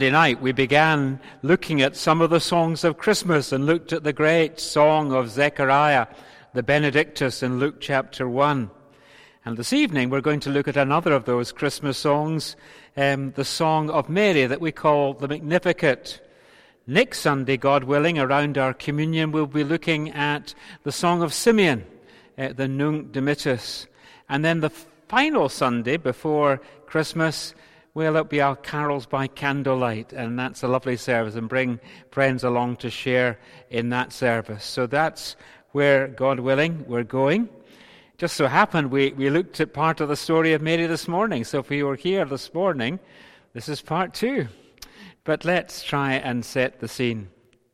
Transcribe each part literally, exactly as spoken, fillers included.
Friday night we began looking at some of the songs of Christmas and looked at the great song of Zechariah, the Benedictus in Luke chapter one. And this evening we're going to look at another of those Christmas songs, um, the Song of Mary that we call the Magnificat. Next Sunday, God willing, around our communion, we'll be looking at the Song of Simeon, uh, the Nunc Dimittis. And then the final Sunday before Christmas, well, it'll be our carols by candlelight, and that's a lovely service, and bring friends along to share in that service. So that's where, God willing, we're going. Just so happened we, we looked at part of the story of Mary this morning, so if you were here this morning, this is part two. But let's try and set the scene.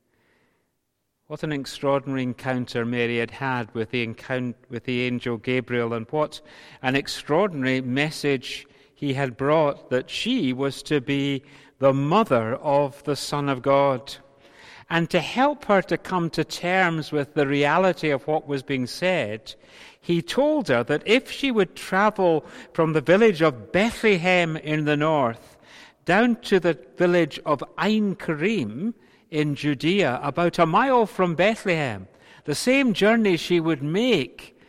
What an extraordinary encounter Mary had had with the, encounter, with the angel Gabriel, and what an extraordinary message he had brought, that she was to be the mother of the Son of God. And to help her to come to terms with the reality of what was being said, he told her that if she would travel from the village of Bethlehem in the north down to the village of Ein Karim in Judea, about a mile from Bethlehem, the same journey she would make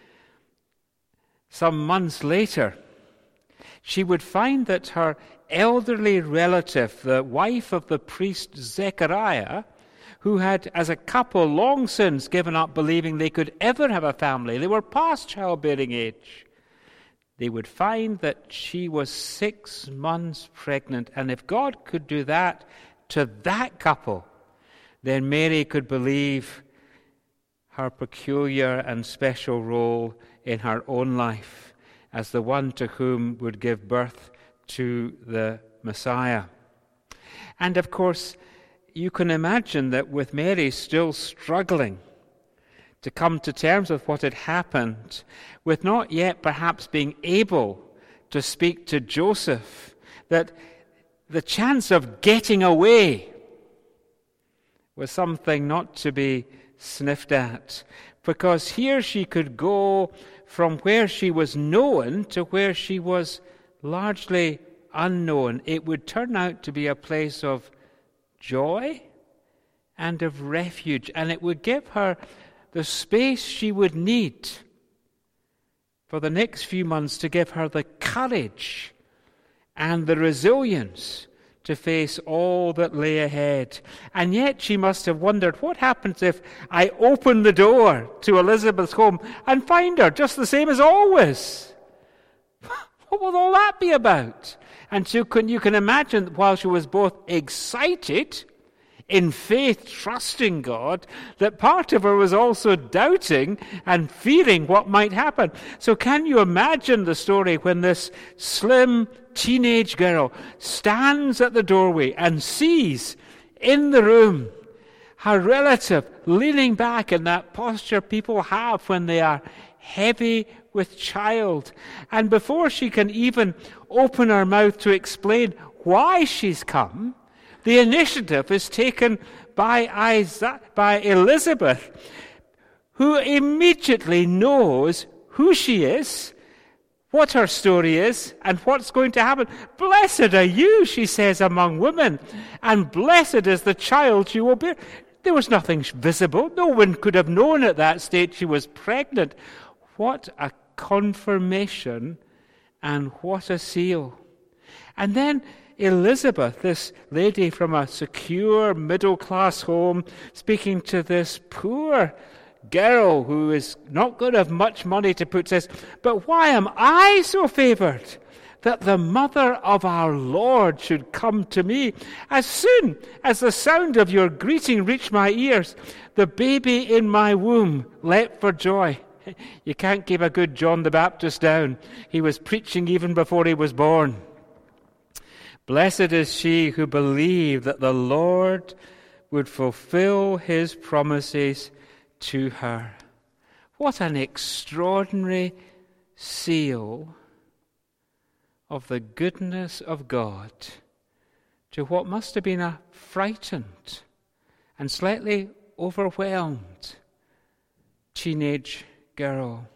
some months later, she would find that her elderly relative, the wife of the priest Zechariah, who had as a couple long since given up believing they could ever have a family, they were past childbearing age, they would find that she was six months pregnant. And if God could do that to that couple, then Mary could believe her peculiar and special role in her own life as the one to whom would give birth to the Messiah. And of course, you can imagine that with Mary still struggling to come to terms with what had happened, with not yet perhaps being able to speak to Joseph, that the chance of getting away was something not to be sniffed at, because here she could go from where she was known to where she was largely unknown. It would turn out to be a place of joy and of refuge, and it would give her the space she would need for the next few months to give her the courage and the resilience to face all that lay ahead. And yet she must have wondered, what happens if I open the door to Elizabeth's home and find her just the same as always? What will all that be about? And so can, you can imagine that while she was both excited, in faith, trusting God, that part of her was also doubting and fearing what might happen. So can you imagine the story when this slim teenage girl stands at the doorway and sees in the room her relative leaning back in that posture people have when they are heavy with child. And before she can even open her mouth to explain why she's come, the initiative is taken by Isaac, by Elizabeth, who immediately knows who she is, what her story is, and what's going to happen. Blessed are you, she says, among women, and blessed is the child you will bear. There was nothing visible. No one could have known at that stage she was pregnant. What a confirmation and what a seal. And then Elizabeth, this lady from a secure middle-class home, speaking to this poor girl who is not going to have much money to put, says, but why am I so favored that the mother of our Lord should come to me? As soon as the sound of your greeting reached my ears, the baby in my womb leapt for joy. You can't keep a good John the Baptist down. He was preaching even before he was born. Blessed is she who believed that the Lord would fulfill his promises to her. What an extraordinary seal of the goodness of God to what must have been a frightened and slightly overwhelmed teenage girl.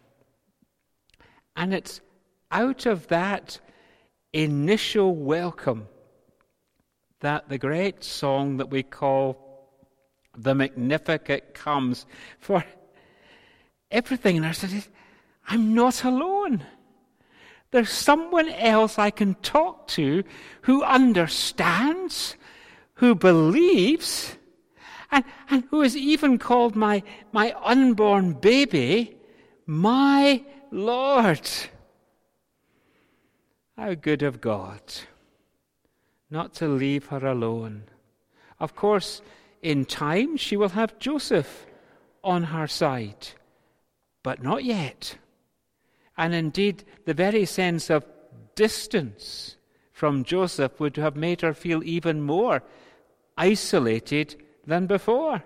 And it's out of that initial welcome that the great song that we call the Magnificat comes. For everything in our city, I'm not alone. There's someone else I can talk to who understands, who believes, and, and who has even called my, my unborn baby my Lord. How good of God not to leave her alone. Of course, in time she will have Joseph on her side, but not yet. And indeed, the very sense of distance from Joseph would have made her feel even more isolated than before.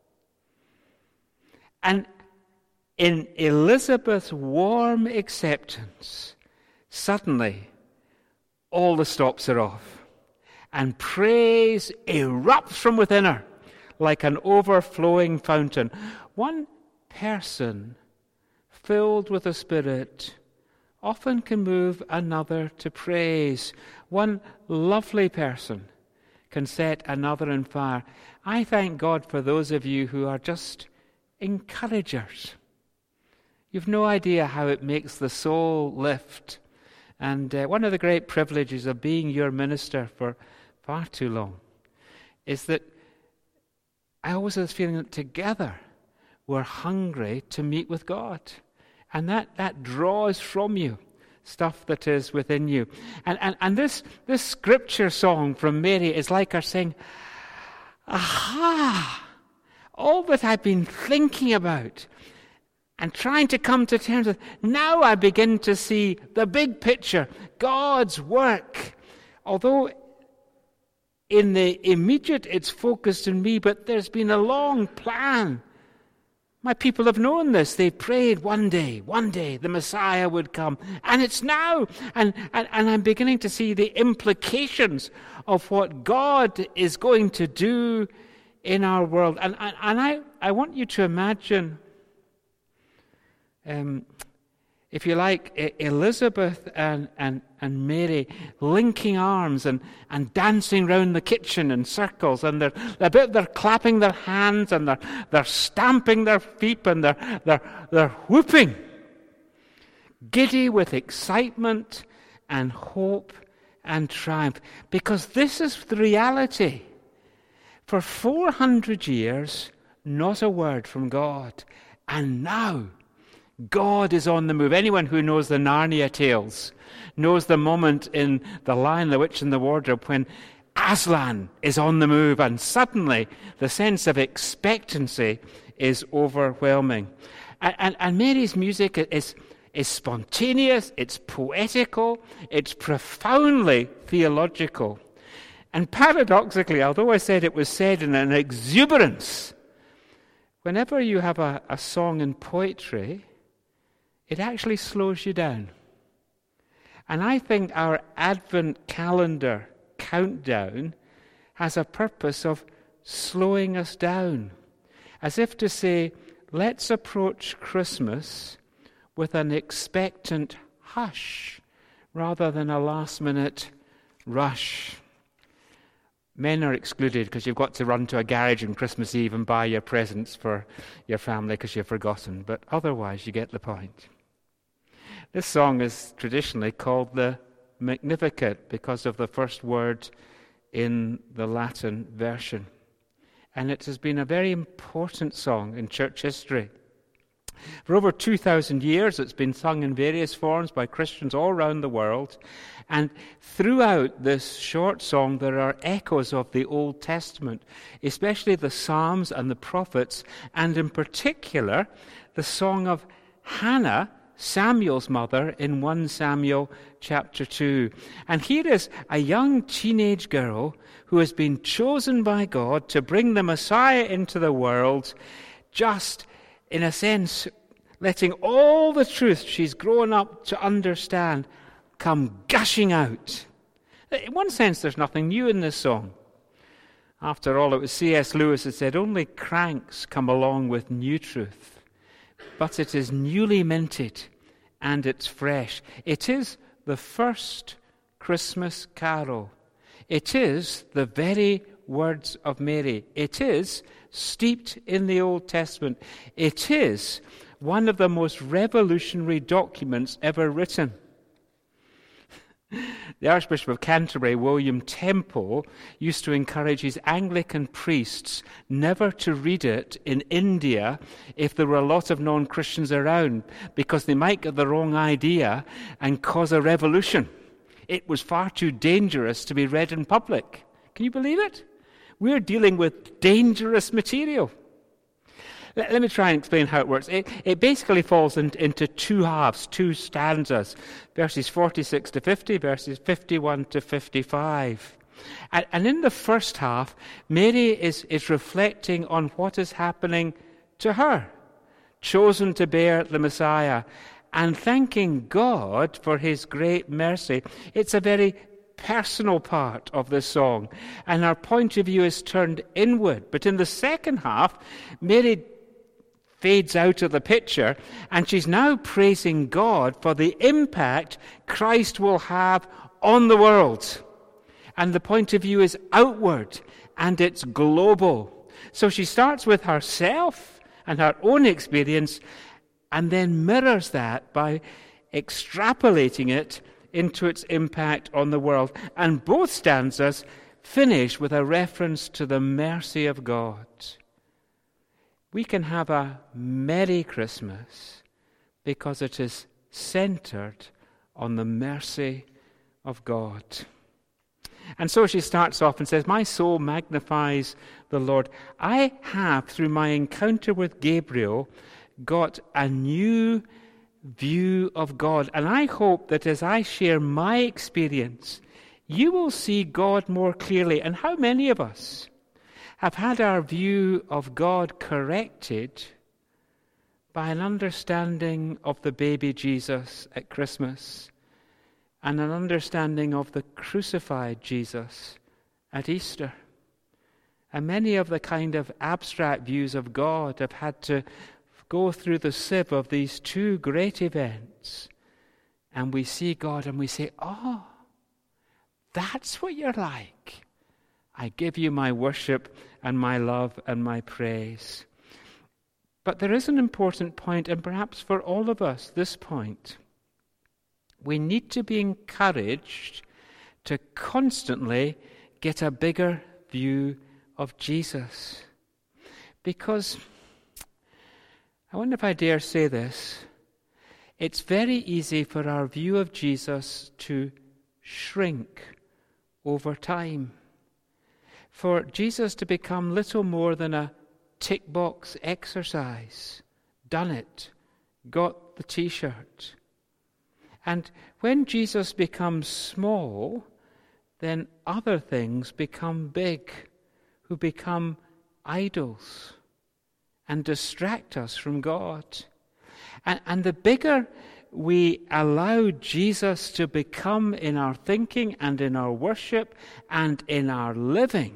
And in Elizabeth's warm acceptance, suddenly all the stops are off, and praise erupts from within her like an overflowing fountain. One person filled with the Spirit often can move another to praise. One lovely person can set another on fire. I thank God for those of you who are just encouragers. You've no idea how it makes the soul lift. And uh, one of the great privileges of being your minister for far too long is that I always have this feeling that together we're hungry to meet with God. And that, that draws from you stuff that is within you. And, and, and this, this scripture song from Mary is like her saying, aha, all that I've been thinking about and trying to come to terms with, now I begin to see the big picture, God's work. Although in the immediate it's focused on me, but there's been a long plan. My people have known this. They prayed one day, one day the Messiah would come. And it's now. And, and, and I'm beginning to see the implications of what God is going to do in our world. And, and, and I, I want you to imagine, um, if you like, Elizabeth and, and, and Mary linking arms and, and dancing round the kitchen in circles, and they're, they're, they're clapping their hands and they're, they're stamping their feet and they're, they're, they're whooping, giddy with excitement and hope and triumph, because this is the reality. For four hundred years, not a word from God, and now God is on the move. Anyone who knows the Narnia tales knows the moment in The Lion, the Witch and the Wardrobe when Aslan is on the move, and suddenly the sense of expectancy is overwhelming. And, and, and Mary's music is, is spontaneous, it's poetical, it's profoundly theological. And paradoxically, although I said it was said in an exuberance, whenever you have a, a song in poetry, it actually slows you down. And I think our Advent calendar countdown has a purpose of slowing us down, as if to say, let's approach Christmas with an expectant hush rather than a last-minute rush. Men are excluded because you've got to run to a garage on Christmas Eve and buy your presents for your family because you've forgotten, but otherwise you get the point. This song is traditionally called the Magnificat because of the first word in the Latin version. And it has been a very important song in church history. For over two thousand years, it's been sung in various forms by Christians all around the world. And throughout this short song, there are echoes of the Old Testament, especially the Psalms and the prophets, and in particular, the song of Hannah, Samuel's mother, in First Samuel chapter two. And here is a young teenage girl who has been chosen by God to bring the Messiah into the world, just, in a sense, letting all the truth she's grown up to understand come gushing out. In one sense, there's nothing new in this song. After all, it was C S Lewis that said, only cranks come along with new truth. But it is newly minted and it's fresh. It is the first Christmas carol. It is the very words of Mary. It is steeped in the Old Testament. It is one of the most revolutionary documents ever written. The Archbishop of Canterbury, William Temple, used to encourage his Anglican priests never to read it in India if there were a lot of non-Christians around, because they might get the wrong idea and cause a revolution. It was far too dangerous to be read in public. Can you believe it? We're dealing with dangerous material. Let, let me try and explain how it works. It, it basically falls in, into two halves, two stanzas, verses forty-six to fifty, verses fifty-one to fifty-five. And, and in the first half, Mary is, is reflecting on what is happening to her, chosen to bear the Messiah, and thanking God for his great mercy. It's a very personal part of this song, and our point of view is turned inward. But in the second half, Mary fades out of the picture, and she's now praising God for the impact Christ will have on the world. And the point of view is outward, and it's global. So she starts with herself and her own experience, and then mirrors that by extrapolating it into its impact on the world. And both stanzas finish with a reference to the mercy of God. We can have a Merry Christmas because it is centered on the mercy of God. And so she starts off and says, "My soul magnifies the Lord. I have, through my encounter with Gabriel, got a new view of God. And I hope that as I share my experience, you will see God more clearly." And how many of us have had our view of God corrected by an understanding of the baby Jesus at Christmas and an understanding of the crucified Jesus at Easter? And many of the kind of abstract views of God have had to go through the sieve of these two great events, and we see God and we say, "Oh, that's what you're like. I give you my worship and my love and my praise." But there is an important point, and perhaps for all of us, this point. We need to be encouraged to constantly get a bigger view of Jesus. Because, I wonder if I dare say this, it's very easy for our view of Jesus to shrink over time. For Jesus to become little more than a tick box exercise. Done it. Got the t-shirt. And when Jesus becomes small, then other things become big, who become idols and distract us from God. And, and the bigger we allow Jesus to become in our thinking and in our worship and in our living,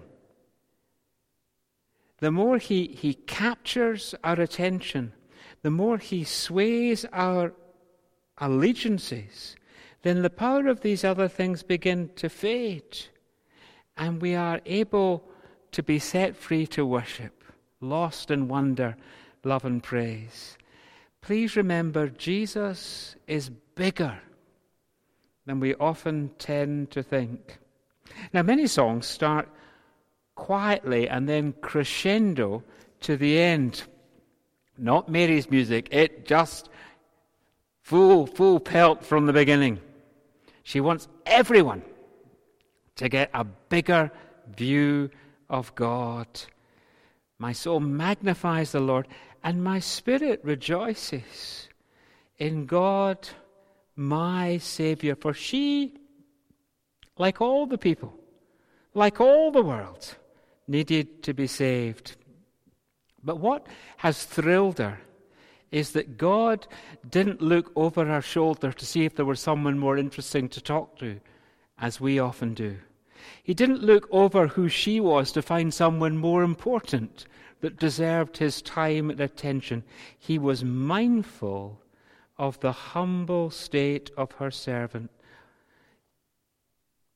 the more he, he captures our attention, the more he sways our allegiances, then the power of these other things begin to fade, and we are able to be set free to worship, lost in wonder, love and praise. Please remember, Jesus is bigger than we often tend to think. Now, many songs start quietly and then crescendo to the end. Not Mary's music, it just full, full pelt from the beginning. She wants everyone to get a bigger view of God. My soul magnifies the Lord, and my spirit rejoices in God, my Savior. For she, like all the people, like all the world, needed to be saved. But what has thrilled her is that God didn't look over her shoulder to see if there was someone more interesting to talk to, as we often do. He didn't look over who she was to find someone more important that deserved his time and attention. He was mindful of the humble state of her servant.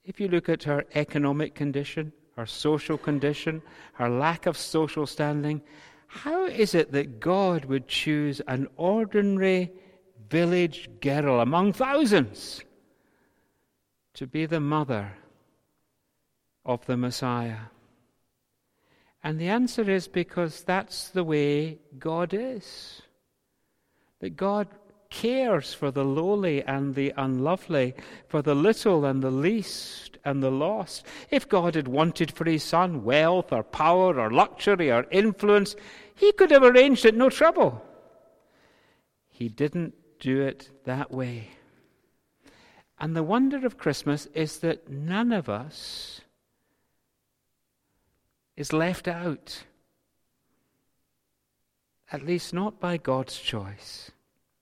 If you look at her economic condition, her social condition, her lack of social standing, how is it that God would choose an ordinary village girl among thousands to be the mother of the Messiah? And the answer is because that's the way God is. That God cares for the lowly and the unlovely, for the little and the least and the lost. If God had wanted for his son wealth or power or luxury or influence, he could have arranged it, no trouble. He didn't do it that way. And the wonder of Christmas is that none of us is left out. At least not by God's choice.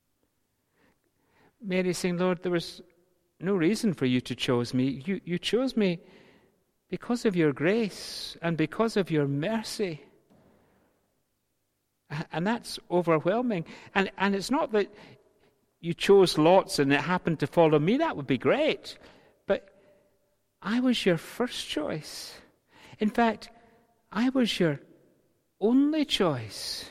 Mary saying, Lord, there was no reason for you to choose me. You, you chose me because of your grace and because of your mercy. And that's overwhelming. And, and it's not that you chose lots and it happened to follow me. That would be great. But I was your first choice. In fact, I was your only choice.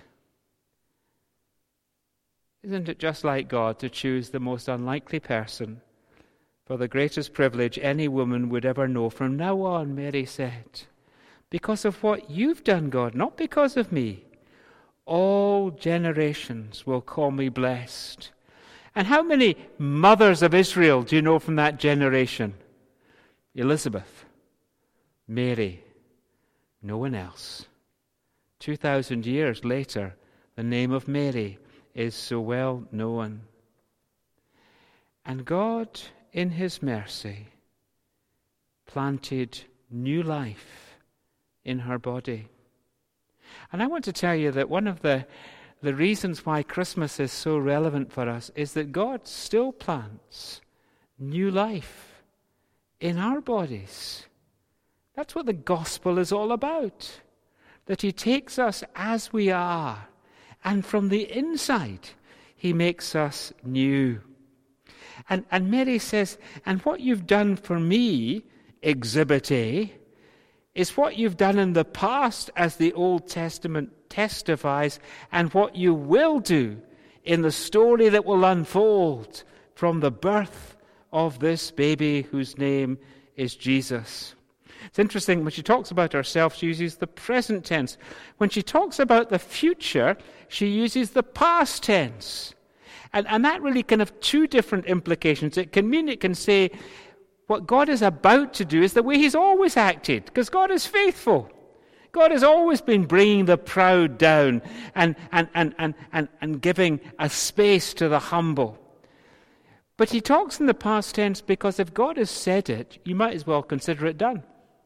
Isn't it just like God to choose the most unlikely person for the greatest privilege any woman would ever know? From now on, Mary said, because of what you've done, God, not because of me, all generations will call me blessed. And how many mothers of Israel do you know from that generation? Elizabeth, Mary, no one else. Two thousand years later, the name of Mary is so well known. And God, in his mercy, planted new life in her body. And I want to tell you that one of the, the reasons why Christmas is so relevant for us is that God still plants new life in our bodies. That's what the gospel is all about. That he takes us as we are, and from the inside, he makes us new. And, and Mary says, and what you've done for me, Exhibit A, is what you've done in the past, as the Old Testament testifies, and what you will do in the story that will unfold from the birth of this baby whose name is Jesus. It's interesting, when she talks about herself, she uses the present tense. When she talks about the future, she uses the past tense. And, and that really can have two different implications. It can mean, it can say, what God is about to do is the way he's always acted, because God is faithful. God has always been bringing the proud down and, and, and, and, and, and giving a space to the humble. But he talks in the past tense because if God has said it, you might as well consider it done.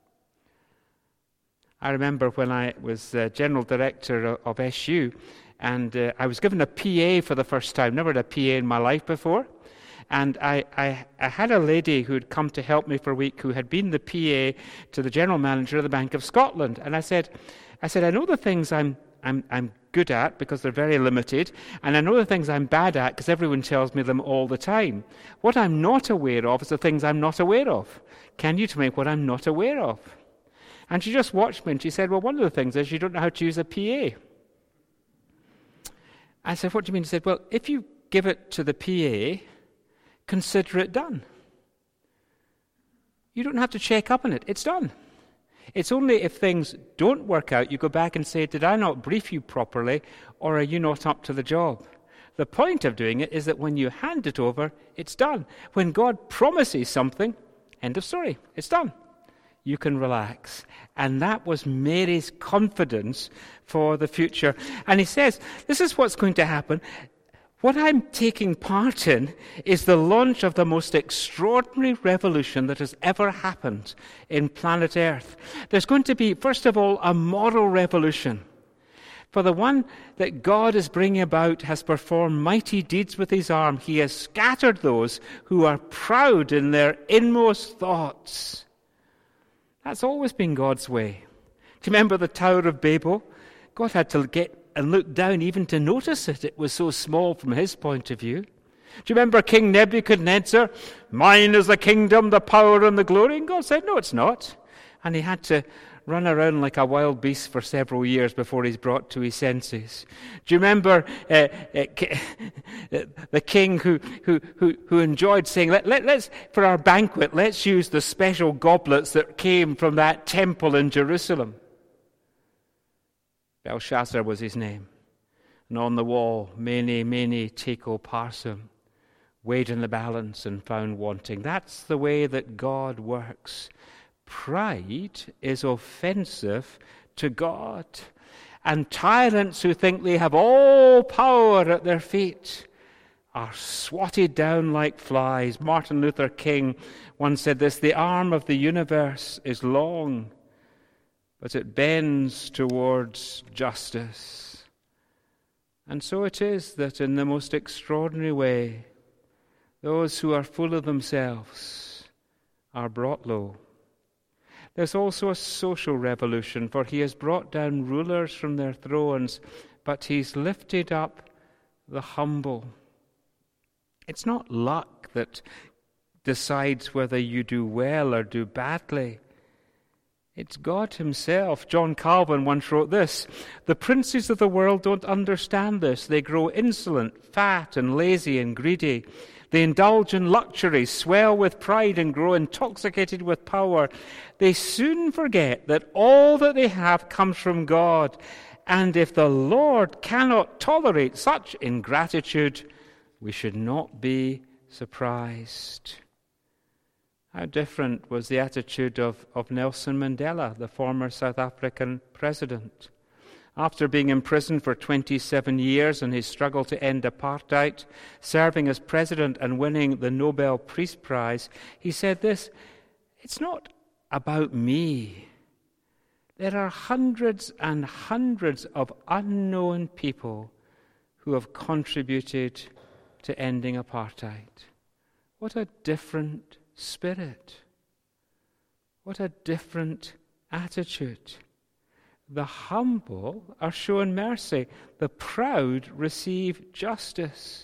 I remember when I was uh, general director of S U, and uh, I was given a P A for the first time. Never had a P A in my life before. And I, I, I had a lady who had come to help me for a week who had been the P A to the general manager of the Bank of Scotland. And I said, I said, I know the things I'm, I'm, I'm good at because they're very limited, and I know the things I'm bad at because everyone tells me them all the time. What I'm not aware of is the things I'm not aware of. Can you tell me what I'm not aware of? And she just watched me and she said, well, one of the things is you don't know how to use a P A. I said, what do you mean? She said, well, if you give it to the P A, consider it done. You don't have to check up on it. It's done. It's only if things don't work out, you go back and say, did I not brief you properly, or are you not up to the job? The point of doing it is that when you hand it over, it's done. When God promises something, end of story, it's done. You can relax. And that was Mary's confidence for the future. And he says, this is what's going to happen. What I'm taking part in is the launch of the most extraordinary revolution that has ever happened in planet Earth. There's going to be, first of all, a moral revolution. For the one that God is bringing about has performed mighty deeds with his arm. He has scattered those who are proud in their inmost thoughts. That's always been God's way. Do you remember the Tower of Babel? God had to get and look down even to notice it. It was so small from his point of view. Do you remember King Nebuchadnezzar? Mine is the kingdom, the power, and the glory. And God said, no, it's not. And he had to run around like a wild beast for several years before he's brought to his senses. Do you remember uh, uh, the king who, who, who, who enjoyed saying, let, let, let's, for our banquet, let's use the special goblets that came from that temple in Jerusalem? Belshazzar was his name. And on the wall, mene, mene, tekel, parsum, weighed in the balance and found wanting. That's the way that God works. Pride is offensive to God. And tyrants who think they have all power at their feet are swatted down like flies. Martin Luther King once said this, the arm of the universe is long, but it bends towards justice. And so it is that in the most extraordinary way, those who are full of themselves are brought low. There's also a social revolution, for he has brought down rulers from their thrones, but he's lifted up the humble. It's not luck that decides whether you do well or do badly. It's God himself. John Calvin once wrote this, the princes of the world don't understand this. They grow insolent, fat, and lazy and greedy. They indulge in luxury, swell with pride, and grow intoxicated with power. They soon forget that all that they have comes from God. And if the Lord cannot tolerate such ingratitude, we should not be surprised. How different was the attitude of, of Nelson Mandela, the former South African president. After being imprisoned for twenty-seven years in his struggle to end apartheid, serving as president and winning the Nobel Peace Prize, he said this, it's not about me. There are hundreds and hundreds of unknown people who have contributed to ending apartheid. What a different spirit. What a different attitude. The humble are shown mercy. The proud receive justice.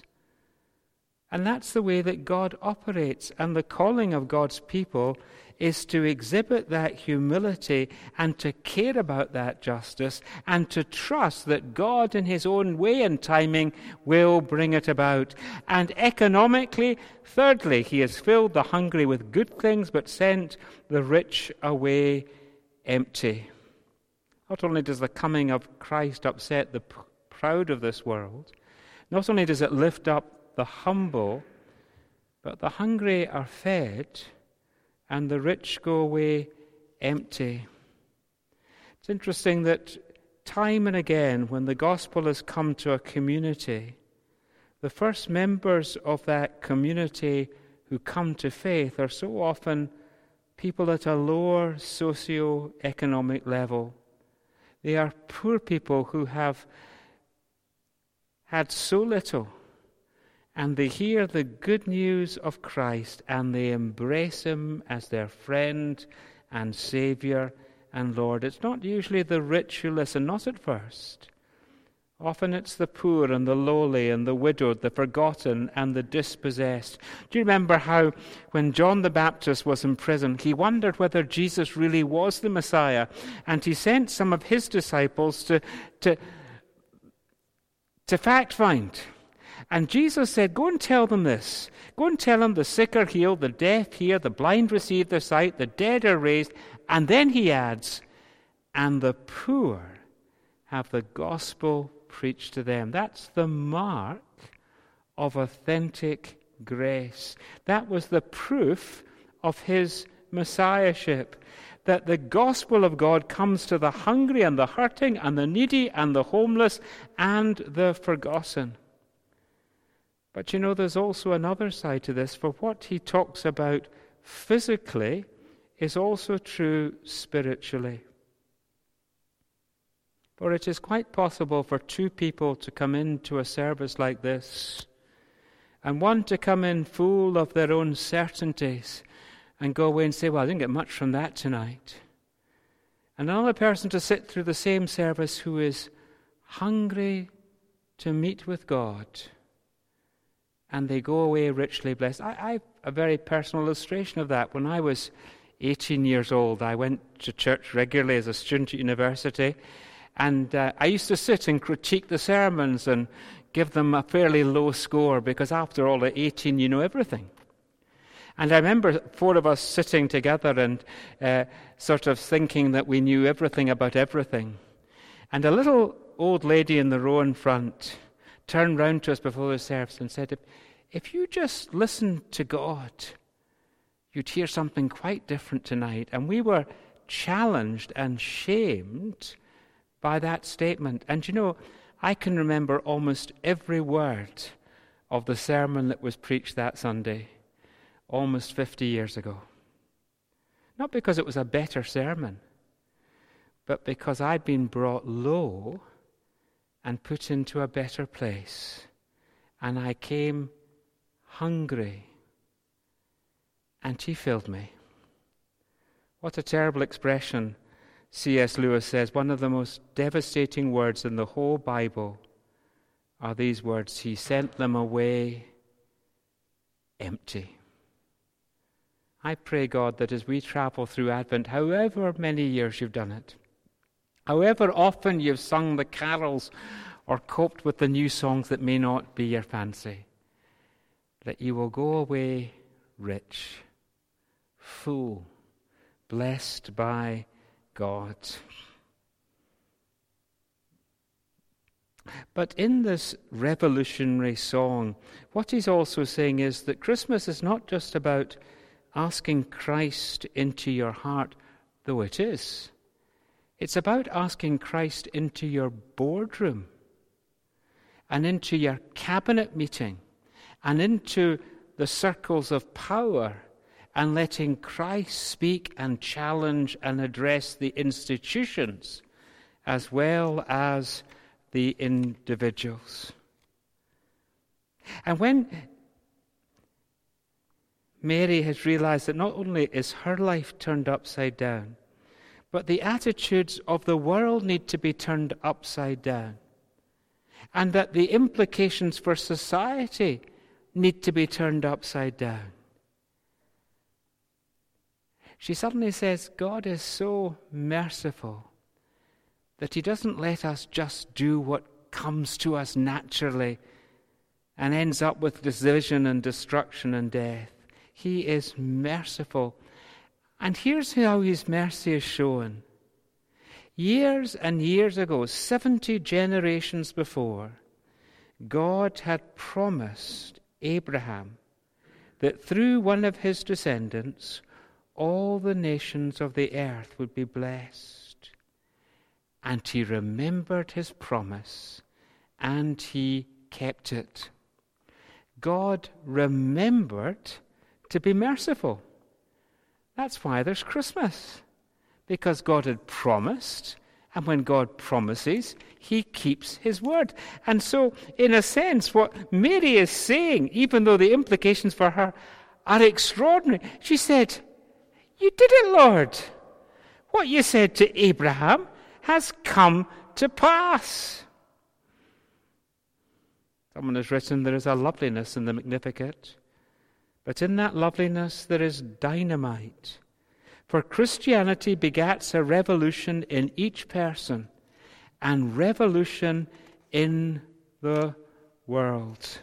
And that's the way that God operates. And the calling of God's people is to exhibit that humility and to care about that justice and to trust that God in his own way and timing will bring it about. And economically, thirdly, he has filled the hungry with good things but sent the rich away empty. Not only does the coming of Christ upset the proud of this world, not only does it lift up the humble, but the hungry are fed and the rich go away empty. It's interesting that time and again, when the gospel has come to a community, the first members of that community who come to faith are so often people at a lower socio-economic level. They are poor people who have had so little, and they hear the good news of Christ, and they embrace him as their friend and Savior and Lord. It's not usually the rich who listen, not at first. Often it's the poor and the lowly and the widowed, the forgotten and the dispossessed. Do you remember how when John the Baptist was in prison, he wondered whether Jesus really was the Messiah, and he sent some of his disciples to, to, to fact find. And Jesus said, go and tell them this. Go and tell them the sick are healed, the deaf hear, the blind receive their sight, the dead are raised. And then he adds, and the poor have the gospel preached to them. That's the mark of authentic grace. That was the proof of his messiahship, that the gospel of God comes to the hungry and the hurting and the needy and the homeless and the forgotten. But you know, there's also another side to this, for what he talks about physically is also true spiritually. For it is quite possible for two people to come into a service like this, and one to come in full of their own certainties and go away and say, well, I didn't get much from that tonight. And another person to sit through the same service who is hungry to meet with God and they go away richly blessed. I, I have a very personal illustration of that. When I was eighteen years old, I went to church regularly as a student at university, and uh, I used to sit and critique the sermons and give them a fairly low score, because after all, at eighteen, you know everything. And I remember four of us sitting together and uh, sort of thinking that we knew everything about everything. And a little old lady in the row in front turned round to us before the service and said, if, if you just listened to God, you'd hear something quite different tonight. And we were challenged and shamed by that statement. And you know, I can remember almost every word of the sermon that was preached that Sunday, almost fifty years ago. Not because it was a better sermon, but because I'd been brought low and put into a better place. And I came hungry, and he filled me. What a terrible expression. C S Lewis says, one of the most devastating words in the whole Bible are these words: he sent them away empty. I pray, God, that as we travel through Advent, however many years you've done it, however often you've sung the carols or coped with the new songs that may not be your fancy, that you will go away rich, full, blessed by God. But in this revolutionary song, what he's also saying is that Christmas is not just about asking Christ into your heart, though it is. It's about asking Christ into your boardroom and into your cabinet meeting and into the circles of power, and letting Christ speak and challenge and address the institutions as well as the individuals. And when Mary has realized that not only is her life turned upside down, but the attitudes of the world need to be turned upside down, and that the implications for society need to be turned upside down, she suddenly says, God is so merciful that he doesn't let us just do what comes to us naturally and ends up with division and destruction and death. He is merciful. And here's how his mercy is shown. Years and years ago, seventy generations before, God had promised Abraham that through one of his descendants, all the nations of the earth would be blessed. And he remembered his promise, and he kept it. God remembered to be merciful. That's why there's Christmas, because God had promised, and when God promises, he keeps his word. And so, in a sense, what Mary is saying, even though the implications for her are extraordinary, she said, you did it, Lord. What you said to Abraham has come to pass. Someone has written, there is a loveliness in the Magnificat, but in that loveliness there is dynamite. For Christianity begats a revolution in each person and revolution in the world.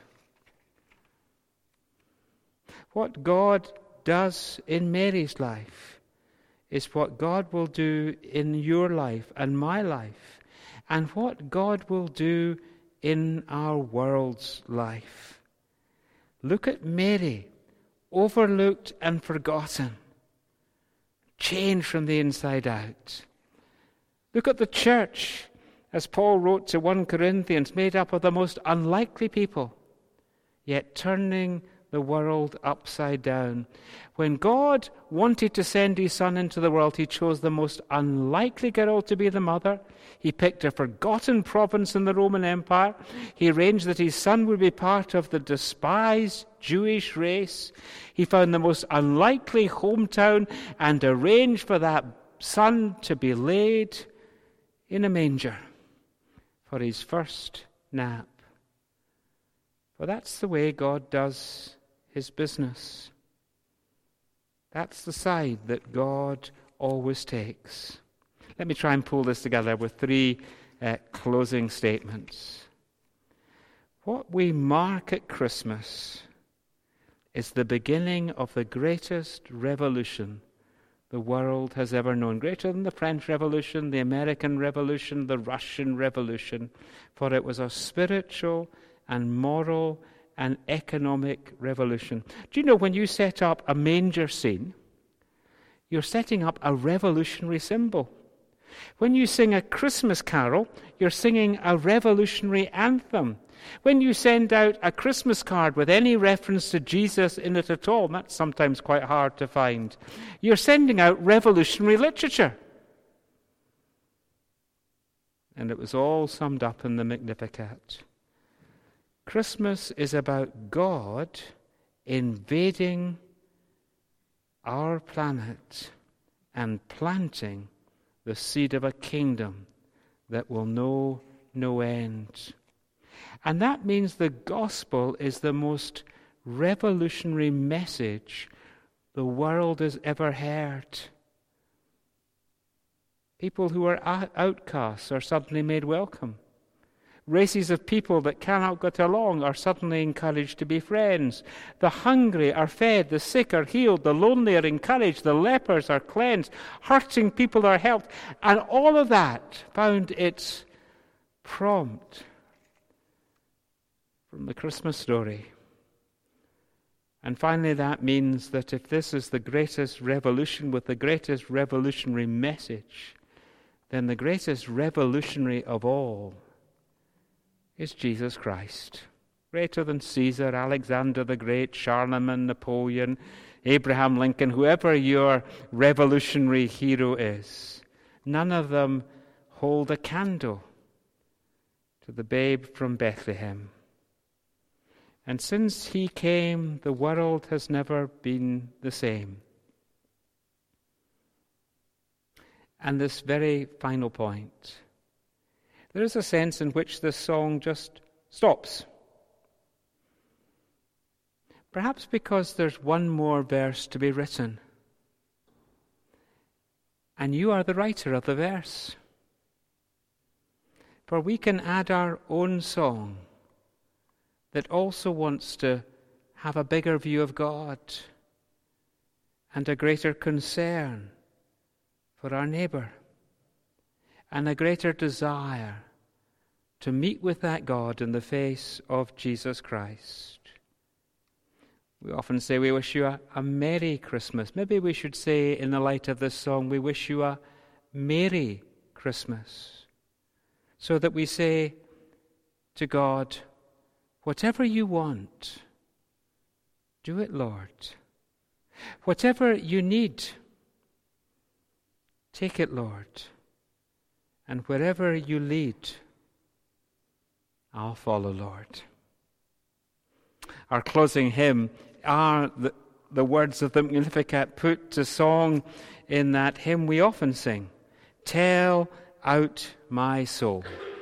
What God does in Mary's life is what God will do in your life and my life, and what God will do in our world's life. Look at Mary, overlooked and forgotten, changed from the inside out. Look at the church, as Paul wrote to First Corinthians, made up of the most unlikely people, yet turning the world upside down. When God wanted to send his son into the world, he chose the most unlikely girl to be the mother. He picked a forgotten province in the Roman Empire. He arranged that his son would be part of the despised Jewish race. He found the most unlikely hometown and arranged for that son to be laid in a manger for his first nap. For that's the way God does his business. That's the side that God always takes. Let me try and pull this together with three uh, closing statements. What we mark at Christmas is the beginning of the greatest revolution the world has ever known, greater than the French Revolution, the American Revolution, the Russian Revolution, for it was a spiritual and moral and economic revolution. Do you know when you set up a manger scene, you're setting up a revolutionary symbol? When you sing a Christmas carol, you're singing a revolutionary anthem. When you send out a Christmas card with any reference to Jesus in it at all, and that's sometimes quite hard to find, you're sending out revolutionary literature. And it was all summed up in the Magnificat. Christmas is about God invading our planet and planting the seed of a kingdom that will know no end. And that means the gospel is the most revolutionary message the world has ever heard. People who are outcasts are suddenly made welcome. Races of people that cannot get along are suddenly encouraged to be friends. The hungry are fed, the sick are healed, the lonely are encouraged, the lepers are cleansed, hurting people are helped. And all of that found its prompt from the Christmas story. And finally, that means that if this is the greatest revolution with the greatest revolutionary message, then the greatest revolutionary of all is Jesus Christ. Greater than Caesar, Alexander the Great, Charlemagne, Napoleon, Abraham Lincoln, whoever your revolutionary hero is, none of them hold a candle to the babe from Bethlehem. And since he came, the world has never been the same. And this very final point, there is a sense in which this song just stops. Perhaps because there's one more verse to be written. And you are the writer of the verse. For we can add our own song that also wants to have a bigger view of God and a greater concern for our neighbour and a greater desire to meet with that God in the face of Jesus Christ. We often say we wish you a, a Merry Christmas. Maybe we should say in the light of this song, we wish you a Merry Christmas. So that we say to God, whatever you want, do it, Lord. Whatever you need, take it, Lord. And wherever you lead, I'll follow, Lord. Our closing hymn are the, the words of the Magnificat put to song in that hymn we often sing, Tell out my soul.